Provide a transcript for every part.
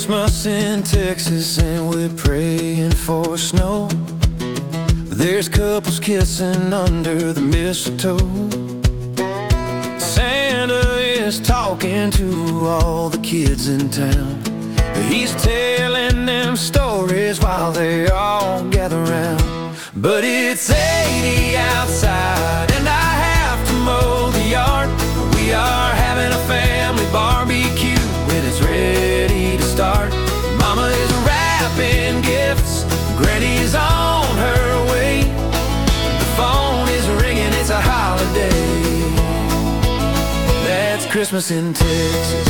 Christmas in Texas and we're praying for snow. There's couples kissing under the mistletoe. Santa is talking to all the kids in town. He's telling them stories while they all gather round. But it's 80 outside and I have to mow the yard. We are having a family barbecue and it's ready to start. Mama is wrapping gifts, Granny's on her way. The phone is ringing, it's a holiday. That's Christmas in Texas.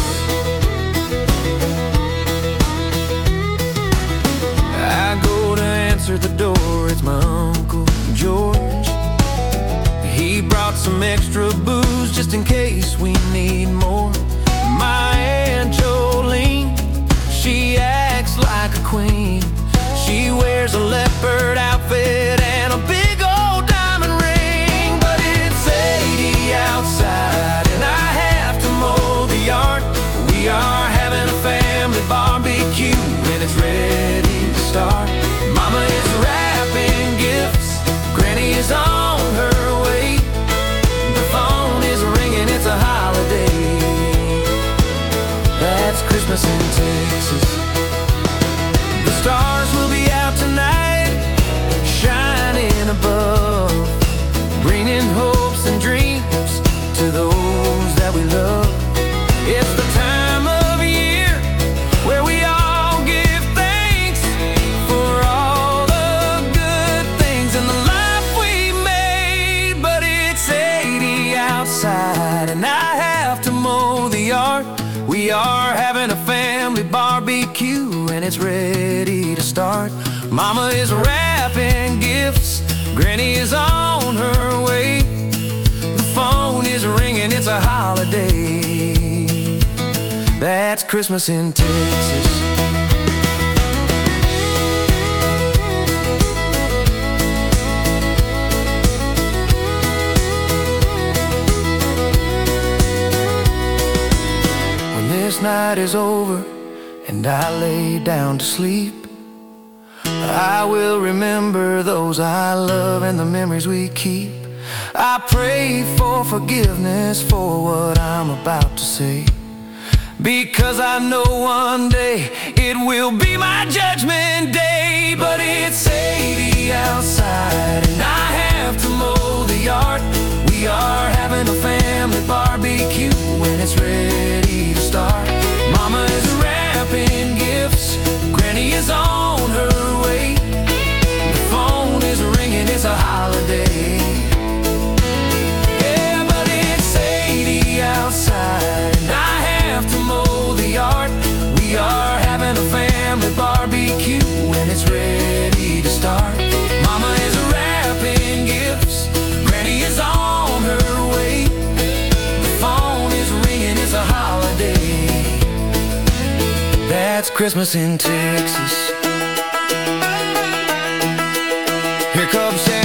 I go to answer the door, it's my Uncle George. He brought some extra booze just in case we need more. My Aunt Jolene, she acts like a queen. She wears a leopard outfit and a big old diamond ring. But it's 80 outside and I have to mow the yard. We are having a family barbecue and it's ready to start. Mama is wrapping gifts, Granny is on her way. The phone is ringing, it's a holiday. That's Christmas in Texas. The stars will be out tonight, shining above, bringing hopes and dreams to those that we love. It's the time of year where we all give thanks for all the good things in the life we made. But it's 80 outside and I have to mow the yard. We are having a family barbecue and it's ready to start. Mama is wrapping gifts, Granny is on her way. The phone is ringing, it's a holiday. That's Christmas in Texas. This night is over and I lay down to sleep, I will remember those I love and the memories we keep. I pray for forgiveness for what I'm about to say, because I know one day it will be my judgment day. But it's 80 outside and I have to mow the yard. We are having a family barbecue when it's ready to start. Mama is wrapping gifts, Granny is on her way. The phone is ringing, it's a holiday. Yeah, but it's 80 outside and I have to mow the yard. We are having a family barbecue when it's ready to start. Mama is wrapping gifts, Granny is on her way. The phone is ringing, it's a holiday. That's Christmas in Texas. Here comes Santa.